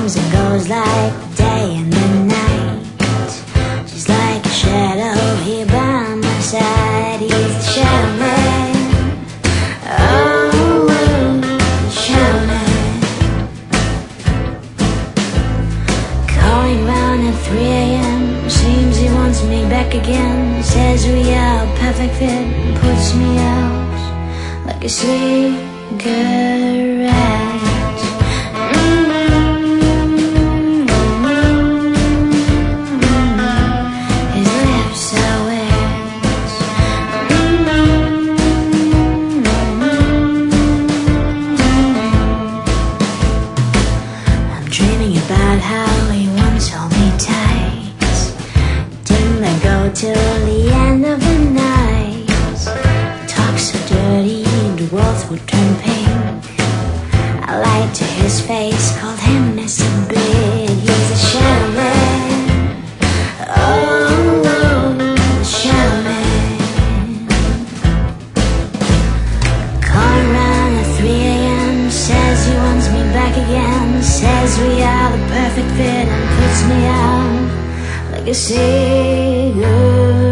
comes and goes like the day and the night. She's like a shadow here by my side. He's the shadow man. Oh, the shadow man. Calling round at 3 a.m. Seems he wants me back again. Says we are a perfect fit. Puts me out like a cigarette. His lips are wet. I'm dreaming about how he once held me tight. Didn't let go till the end of the night. Talk so dirty, the world would turn pink. I lied to his face, called him Mr. Big. He's a shadow man. Oh, the shadow man. Calling round at 3 a.m. Says he wants me back again. Says we are the perfect fit and puts me out like a cigarette.